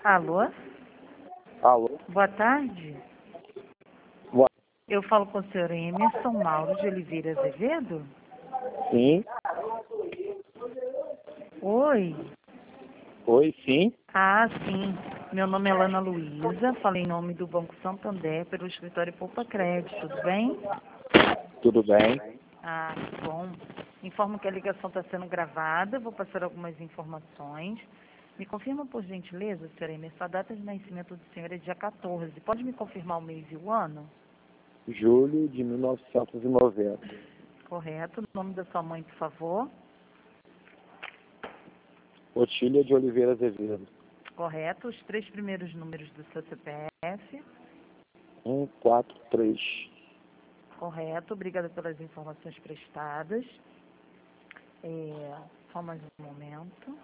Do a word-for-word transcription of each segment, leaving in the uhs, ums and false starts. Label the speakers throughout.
Speaker 1: Alô?
Speaker 2: Alô?
Speaker 1: Boa tarde.
Speaker 2: Boa.
Speaker 1: Eu falo com o senhor Emerson Mauro de Oliveira Azevedo?
Speaker 2: Sim.
Speaker 1: Oi.
Speaker 2: Oi, sim.
Speaker 1: Ah, sim. Meu nome é Lana Luísa, falei em nome do Banco Santander pelo escritório Poupa Crédito, tudo bem?
Speaker 2: Tudo bem?
Speaker 1: Ah, que bom. Informo que a ligação está sendo gravada, vou passar algumas informações. Me confirma, por gentileza, senhor Emerson, a data de nascimento do senhor é dia quatorze. Pode me confirmar o mês e o ano?
Speaker 2: Julho de mil novecentos e noventa.
Speaker 1: Correto. O nome da sua mãe, por favor?
Speaker 2: Otília de Oliveira Azevedo.
Speaker 1: Correto. Os três primeiros números do seu C P F?
Speaker 2: um quatro três.
Speaker 1: Correto. Obrigada pelas informações prestadas. É, só mais um momento.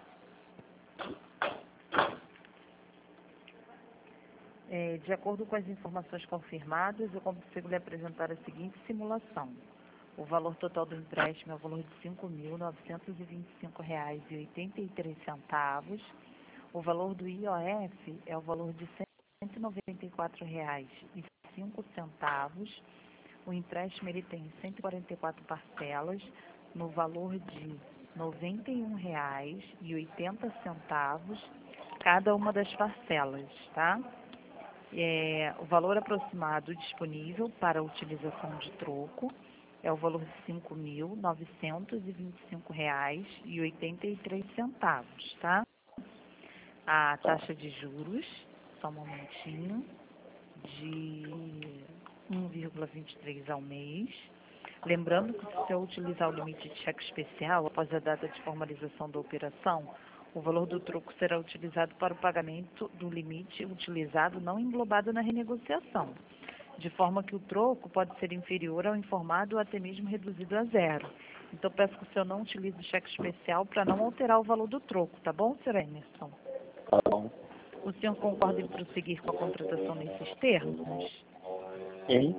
Speaker 1: É, de acordo com as informações confirmadas, eu consigo lhe apresentar a seguinte simulação. O valor total do empréstimo é o valor de cinco mil novecentos e vinte e cinco reais e oitenta e três centavos. O valor do I O F é o valor de cento e noventa e quatro reais e cinco centavos. O empréstimo ele tem cento e quarenta e quatro parcelas no valor de noventa e um reais e oitenta centavos cada uma das parcelas, tá? É, o valor aproximado disponível para a utilização de troco é o valor de cinco mil novecentos e vinte e cinco reais e oitenta e três centavos, tá? A taxa de juros, só um momentinho, de um vírgula vinte e três ao mês. Lembrando que se você utilizar o limite de cheque especial após a data de formalização da operação, o valor do troco será utilizado para o pagamento do limite utilizado não englobado na renegociação, de forma que o troco pode ser inferior ao informado ou até mesmo reduzido a zero. Então, peço que o senhor não utilize o cheque especial para não alterar o valor do troco, tá bom, senhor Emerson?
Speaker 2: Tá bom.
Speaker 1: O senhor concorda em prosseguir com a contratação nesses termos?
Speaker 2: Sim.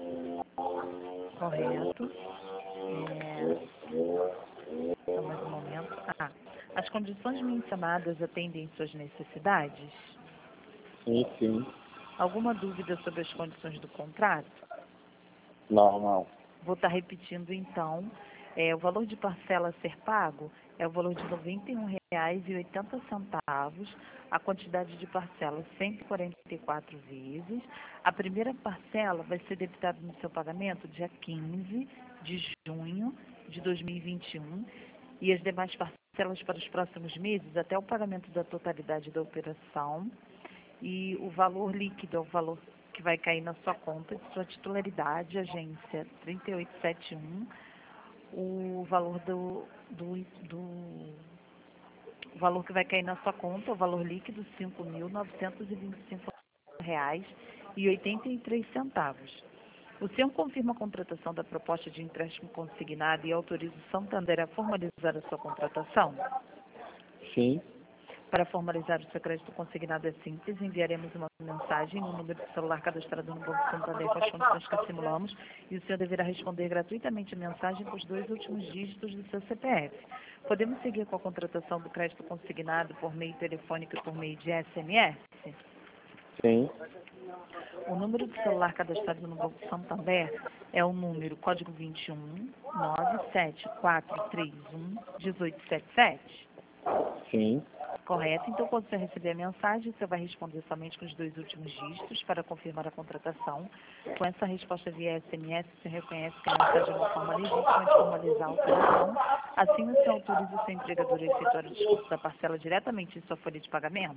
Speaker 1: Correto. É... Só mais um momento. Ah, as condições mencionadas atendem suas necessidades?
Speaker 2: Sim, sim.
Speaker 1: Alguma dúvida sobre as condições do contrato?
Speaker 2: Não, não.
Speaker 1: Vou estar repetindo então. É, o valor de parcela a ser pago é o valor de noventa e um reais e oitenta centavos, a quantidade de parcelas cento e quarenta e quatro vezes. A primeira parcela vai ser debitada no seu pagamento dia quinze de junho de dois mil e vinte e um e as demais parcelas para os próximos meses até o pagamento da totalidade da operação. E o valor líquido é o valor que vai cair na sua conta de sua titularidade, agência trinta e oito setenta e um, o valor do, do, do o valor que vai cair na sua conta, o valor líquido, cinco mil novecentos e vinte e cinco reais e oitenta e três centavos. O senhor confirma a contratação da proposta de empréstimo consignado e autoriza o Santander a formalizar a sua contratação?
Speaker 2: Sim.
Speaker 1: Para formalizar o seu crédito consignado é simples, enviaremos uma mensagem no número de celular cadastrado no Banco Santander com as condições que simulamos e o senhor deverá responder gratuitamente a mensagem com os dois últimos dígitos do seu C P F. Podemos seguir com a contratação do crédito consignado por meio telefônico e por meio de S M S?
Speaker 2: Sim.
Speaker 1: O número de celular cadastrado no Banco Santander é o número código vinte e um, nove sete quatro três um, um oito sete sete.
Speaker 2: Sim.
Speaker 1: Correto. Então, quando você receber a mensagem, você vai responder somente com os dois últimos dígitos para confirmar a contratação. Com essa resposta via S M S, você reconhece que a mensagem é uma forma legítima de formalizar a operação. Assim, você autoriza o seu empregador a efetuar o desconto da parcela diretamente em sua folha de pagamento?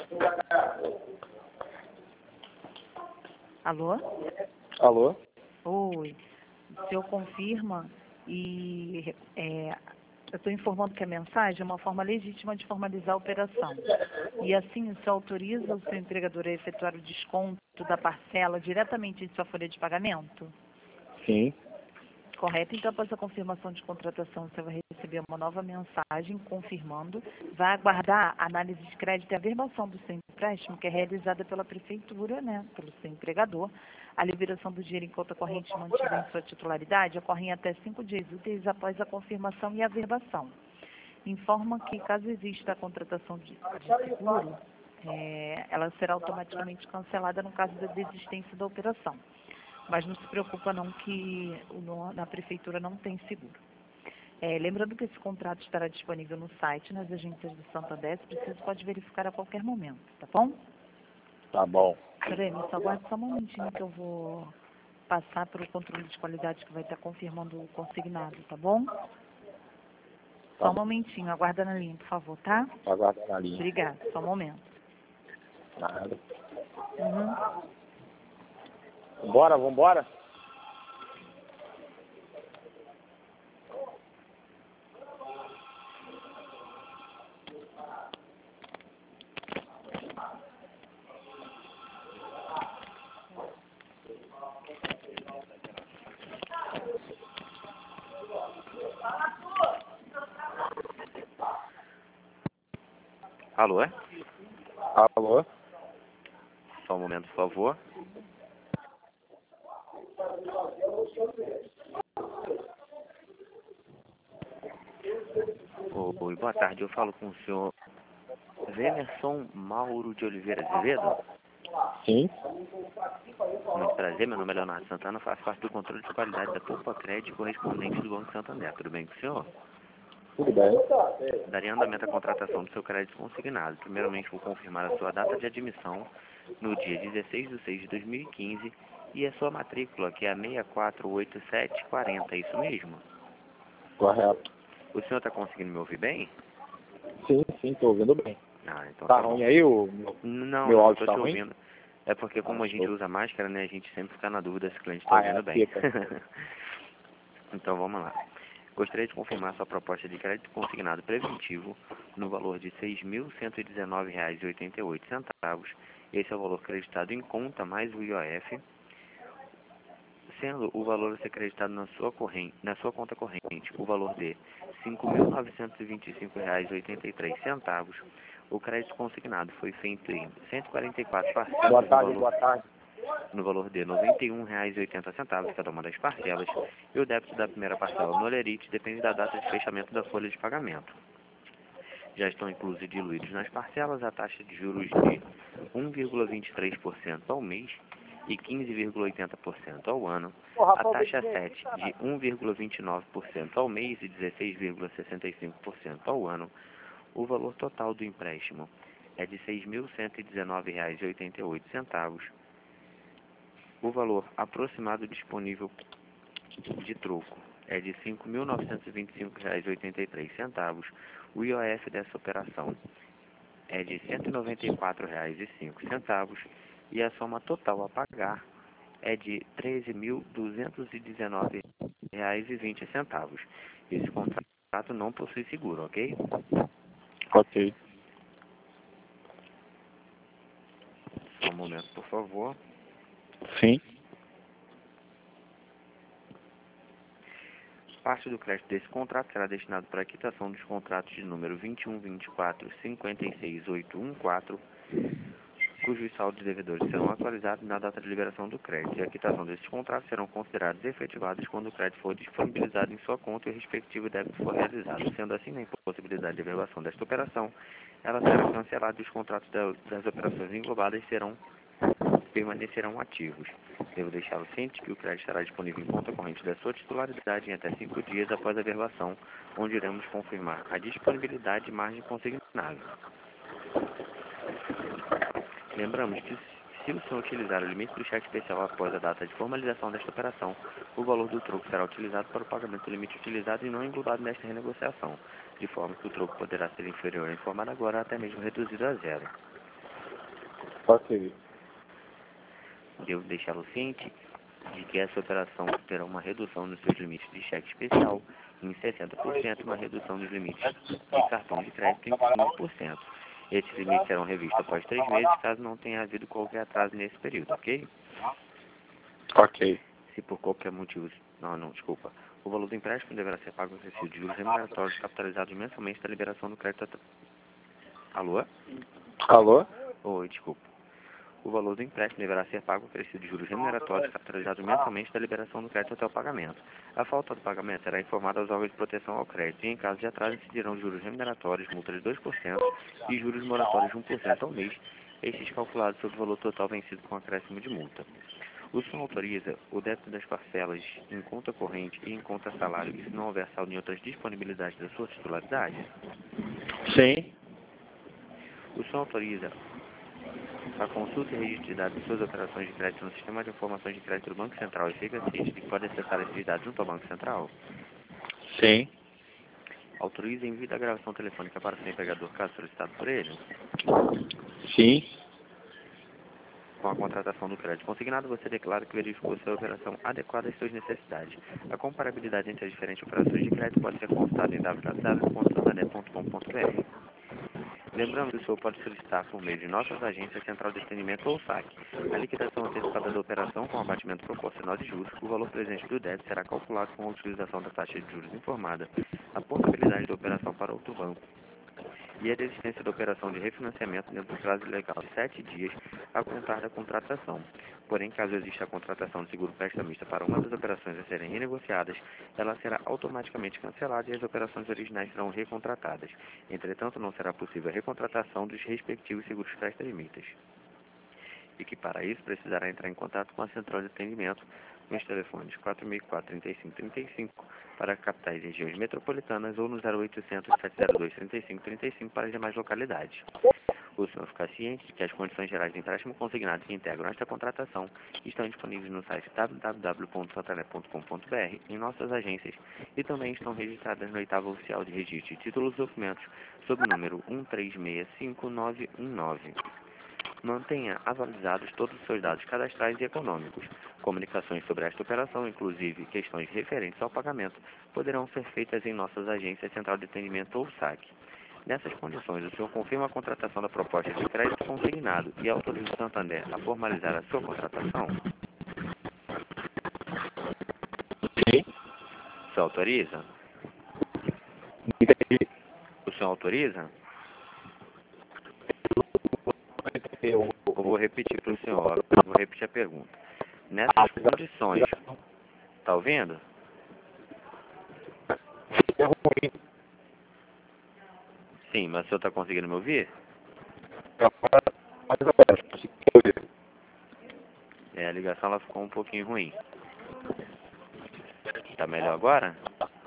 Speaker 1: Alô?
Speaker 2: Alô?
Speaker 1: Oi. O senhor confirma e é, eu estou informando que a mensagem é uma forma legítima de formalizar a operação. E assim, o senhor autoriza o seu empregador a efetuar o desconto da parcela diretamente em sua folha de pagamento?
Speaker 2: Sim.
Speaker 1: Correto. Então, após a confirmação de contratação, você vai receber uma nova mensagem confirmando. Vai aguardar a análise de crédito e a averbação do seu empréstimo, que é realizada pela prefeitura, né, pelo seu empregador. A liberação do dinheiro em conta corrente mantida em sua titularidade ocorre em até cinco dias úteis após a confirmação e averbação. Informa que, caso exista a contratação de, de seguro, é, ela será automaticamente cancelada no caso da desistência da operação. Mas não se preocupa não que o, no- na prefeitura não tem seguro. É, lembrando que esse contrato estará disponível no site, nas agências do Santander, se preciso pode verificar a qualquer momento, tá bom?
Speaker 2: Tá bom.
Speaker 1: Peraí, só aguarde só um momentinho que eu vou passar para o controle de qualidade que vai estar confirmando o consignado, tá bom? Só um momentinho, aguarda na linha, por favor, tá?
Speaker 2: Tá aguardando a linha.
Speaker 1: Obrigada, só um momento.
Speaker 2: Nada.
Speaker 1: Uhum.
Speaker 2: Vambora, vambora?
Speaker 3: Alô, é?
Speaker 2: Alô?
Speaker 3: Só um momento, por favor. Oi, boa tarde. Eu falo com o senhor Vemerson Mauro de Oliveira Azevedo.
Speaker 2: Sim?
Speaker 3: Muito prazer, meu nome é Leonardo Santana, faço parte do controle de qualidade da Poupa Crédito correspondente do Banco Santander. Tudo bem com o senhor?
Speaker 2: Tudo bem.
Speaker 3: Daria andamento à contratação do seu crédito consignado. Primeiramente, vou confirmar a sua data de admissão no dia dezesseis de seis de dois mil e quinze e a sua matrícula, que é a seis quatro oito sete quatro zero, é isso mesmo?
Speaker 2: Correto.
Speaker 3: O senhor está conseguindo me ouvir bem?
Speaker 2: Sim, sim, tô ouvindo bem.
Speaker 3: Ah, então
Speaker 2: Tá
Speaker 3: tá bom.
Speaker 2: ruim aí o meu,
Speaker 3: Não,
Speaker 2: meu
Speaker 3: não,
Speaker 2: áudio
Speaker 3: tô
Speaker 2: tá
Speaker 3: te
Speaker 2: ruim?
Speaker 3: ouvindo. É porque como
Speaker 2: Ah,
Speaker 3: a gente
Speaker 2: show.
Speaker 3: usa máscara, né, a gente sempre fica na dúvida se o cliente está
Speaker 2: Ah,
Speaker 3: ouvindo
Speaker 2: é,
Speaker 3: bem.
Speaker 2: fica.
Speaker 3: Então vamos lá. Gostaria de confirmar sua proposta de crédito consignado preventivo no valor de seis mil cento e dezenove reais e oitenta e oito centavos. Esse é o valor creditado em conta mais o I O F, sendo o valor a ser creditado na sua, corrente, na sua conta corrente o valor de cinco mil novecentos e vinte e cinco reais e oitenta e três centavos. O crédito consignado foi feito em cento e quarenta e quatro parcelas
Speaker 2: Boa
Speaker 3: no
Speaker 2: tarde,
Speaker 3: valor,
Speaker 2: boa tarde.
Speaker 3: no valor de noventa e um reais e oitenta centavos cada uma das parcelas, e o débito da primeira parcela no Olerite depende da data de fechamento da folha de pagamento. Já estão inclusos e diluídos nas parcelas a taxa de juros de um vírgula vinte e três por cento ao mês e quinze vírgula oitenta por cento ao ano, a taxa sete de um vírgula vinte e nove por cento ao mês e dezesseis vírgula sessenta e cinco por cento ao ano. O valor total do empréstimo é de seis mil cento e dezenove reais e oitenta e oito centavos. O valor aproximado disponível de troco é de cinco mil novecentos e vinte e cinco reais e oitenta e três centavos. O I O F dessa operação é de cento e noventa e quatro reais e cinco centavos e a soma total a pagar é de treze mil duzentos e dezenove reais e vinte centavos. Esse contrato não possui seguro, ok?
Speaker 2: Ok.
Speaker 3: Só um momento, por favor.
Speaker 2: Sim.
Speaker 3: Parte do crédito desse contrato será destinado para a quitação dos contratos de número vinte e um, vinte e quatro, cinquenta e seis, oito um quatro, cujos saldos devedores serão atualizados na data de liberação do crédito, e a quitação desses contratos serão considerados efetivados quando o crédito for disponibilizado em sua conta e o respectivo débito for realizado. Sendo assim, na impossibilidade de averbação desta operação, ela será cancelada e os contratos da- das operações englobadas serão permanecerão ativos. Devo deixá-lo ciente que o crédito estará disponível em conta corrente da sua titularidade em até cinco dias após a averbação, onde iremos confirmar a disponibilidade e margem consignável. Lembramos que, se o senhor utilizar o limite do cheque especial após a data de formalização desta operação, o valor do troco será utilizado para o pagamento do limite utilizado e não englobado nesta renegociação, de forma que o troco poderá ser inferior ao informado agora, até mesmo reduzido a zero.
Speaker 2: Ok.
Speaker 3: Devo deixá-lo ciente de que essa operação terá uma redução nos seus limites de cheque especial em sessenta por cento e uma redução nos limites de cartão de crédito em quinze por cento. Esses limites serão revistos após três meses, caso não tenha havido qualquer atraso nesse período, ok?
Speaker 2: Ok.
Speaker 3: Se por qualquer motivo... Não, não, desculpa. O valor do empréstimo deverá ser pago acrescido de juros remuneratórios capitalizados mensalmente da liberação do crédito... At... Alô?
Speaker 2: Alô?
Speaker 3: Oi, desculpa. o valor do empréstimo deverá ser pago acrescido de juros remuneratórios capitalizados mensalmente da liberação do crédito até o pagamento. A falta do pagamento será informada aos órgãos de proteção ao crédito e, em caso de atraso, incidirão juros remuneratórios, multa de dois por cento e juros moratórios de um por cento ao mês, estes calculados sobre o valor total vencido com acréscimo de multa. O senhor autoriza o débito das parcelas em conta corrente e em conta salário e se não houver saldo em outras disponibilidades da sua titularidade?
Speaker 2: Sim.
Speaker 3: O senhor autoriza a consulta e registro de dados de suas operações de crédito no sistema de informações de crédito do Banco Central e fica ciente de que pode acessar esses dados junto ao Banco Central?
Speaker 2: Sim.
Speaker 3: Autoriza o envio da gravação telefônica para o seu empregador caso solicitado por ele?
Speaker 2: Sim.
Speaker 3: Com a contratação do crédito consignado, você declara que verificou sua operação adequada às suas necessidades. A comparabilidade entre as diferentes operações de crédito pode ser consultada em w w w ponto santander ponto com ponto b r. Lembrando que o senhor pode solicitar por meio de nossas agências Central de Atendimento ou S A C a liquidação antecipada da operação com abatimento proporcional de juros. O valor presente do débito será calculado com a utilização da taxa de juros informada, a portabilidade da operação para outro banco e a desistência da operação de refinanciamento dentro do prazo legal de sete dias a contar da contratação. Porém, caso exista a contratação de seguro prestamista para uma das operações a serem renegociadas, ela será automaticamente cancelada e as operações originais serão recontratadas. Entretanto, não será possível a recontratação dos respectivos seguros prestamistas. E que, para isso, precisará entrar em contato com a central de atendimento nos telefones quatro seis quatro, três cinco três cinco para capitais e regiões metropolitanas ou no zero oitocentos, sete zero dois, três cinco três cinco para as demais localidades. O senhor ficar ciente de que as condições gerais de empréstimo consignado que integram esta contratação estão disponíveis no site w w w ponto santander ponto com ponto b r, em nossas agências, e também estão registradas no oitavo oficial de registro de títulos e documentos, sob o número um três seis cinco nove um nove. Mantenha atualizados todos os seus dados cadastrais e econômicos. Comunicações sobre esta operação, inclusive questões referentes ao pagamento, poderão ser feitas em nossas agências Central de Atendimento ou S A C. Nessas condições, o senhor confirma a contratação da proposta de crédito consignado e autoriza o Santander a formalizar a sua contratação?
Speaker 2: Sim.
Speaker 3: O senhor autoriza?
Speaker 2: Entendi.
Speaker 3: O senhor autoriza?
Speaker 2: Eu
Speaker 3: Eu vou repetir para o senhor, eu vou repetir a pergunta. Nessas condições, tá ouvindo?
Speaker 2: é ruim.
Speaker 3: Sim, mas o senhor está conseguindo me ouvir?
Speaker 2: Mas agora, consegui ouvir.
Speaker 3: É, a ligação ela ficou um pouquinho ruim. Tá melhor agora?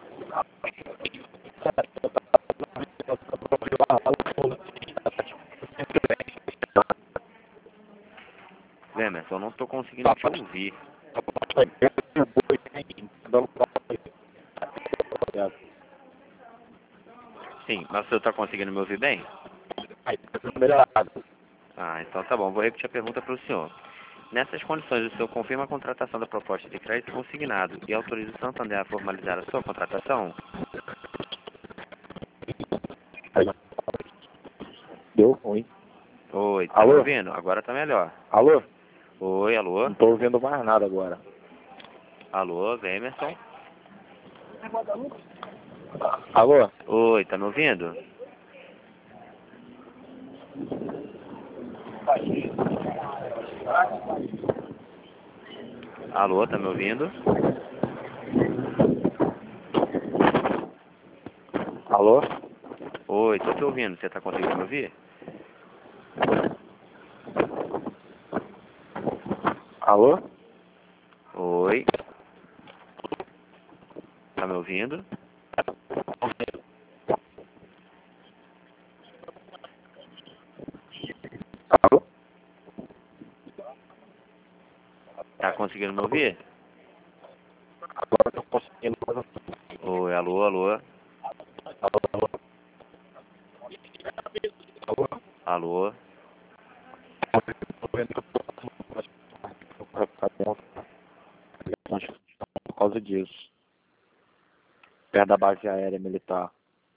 Speaker 3: Emerson, eu não estou conseguindo te ouvir. Sim, mas o senhor está conseguindo me ouvir bem? Ah, então tá bom. Vou repetir a pergunta para o senhor. Nessas condições, o senhor confirma a contratação da proposta de crédito consignado e autoriza o Santander a formalizar a sua contratação?
Speaker 2: Deu ruim.
Speaker 3: Oi, tá me
Speaker 2: Alô?
Speaker 3: ouvindo? Agora tá melhor.
Speaker 2: Alô?
Speaker 3: Oi, alô?
Speaker 2: Não tô ouvindo mais nada agora.
Speaker 3: Alô, Emerson?
Speaker 2: Alô?
Speaker 3: Oi, tá me ouvindo? Alô, tá me ouvindo?
Speaker 2: Alô?
Speaker 3: Oi, tô te ouvindo. Você tá conseguindo me ouvir?
Speaker 2: Alô?
Speaker 3: Oi. Tá me ouvindo?
Speaker 2: Alô?
Speaker 3: Tá conseguindo me ouvir?
Speaker 2: Agora eu tô conseguindo.
Speaker 3: Oi, alô, alô.
Speaker 2: Alô, alô. Alô?
Speaker 3: Alô.
Speaker 2: Tô vendo que eu tô por causa disso. Perto da base aérea militar.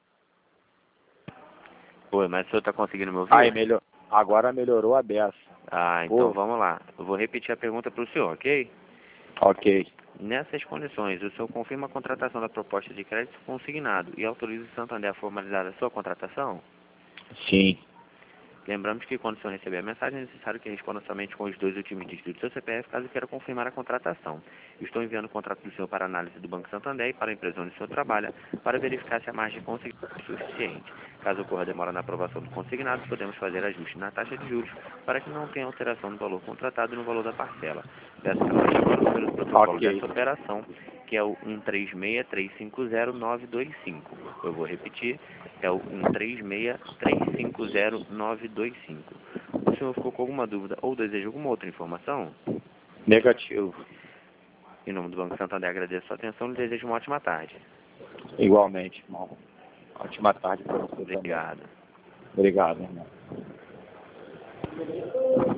Speaker 3: Oi, mas o senhor tá conseguindo me ouvir?
Speaker 2: Aí, melhor. Agora melhorou a beça.
Speaker 3: Ah, então
Speaker 2: Pô.
Speaker 3: vamos lá. Eu vou repetir a pergunta para o senhor, ok?
Speaker 2: Ok.
Speaker 3: Nessas condições, o senhor confirma a contratação da proposta de crédito consignado e autoriza o Santander a formalizar a sua contratação?
Speaker 2: Sim.
Speaker 3: Lembramos que quando o senhor receber a mensagem, é necessário que responda somente com os dois últimos dígitos do seu C P F, caso queira confirmar a contratação. Estou enviando o contrato do senhor para análise do Banco Santander e para a empresa onde o senhor trabalha, para verificar se a margem consignada é suficiente. Caso ocorra demora na aprovação do consignado, podemos fazer ajuste na taxa de juros para que não tenha alteração no valor contratado e no valor da parcela. Peço que anote agora o número do protocolo
Speaker 2: Ok.
Speaker 3: dessa operação, que é o um três seis, três cinco zero, nove dois cinco. Eu vou repetir, é o um três seis, três cinco zero, nove dois cinco. O senhor ficou com alguma dúvida ou deseja alguma outra informação?
Speaker 2: Negativo.
Speaker 3: Em nome do Banco Santander, agradeço a sua atenção e desejo uma ótima tarde.
Speaker 2: Igualmente, irmão. Ótima tarde para você também.
Speaker 3: Obrigado.
Speaker 2: Obrigado, irmão.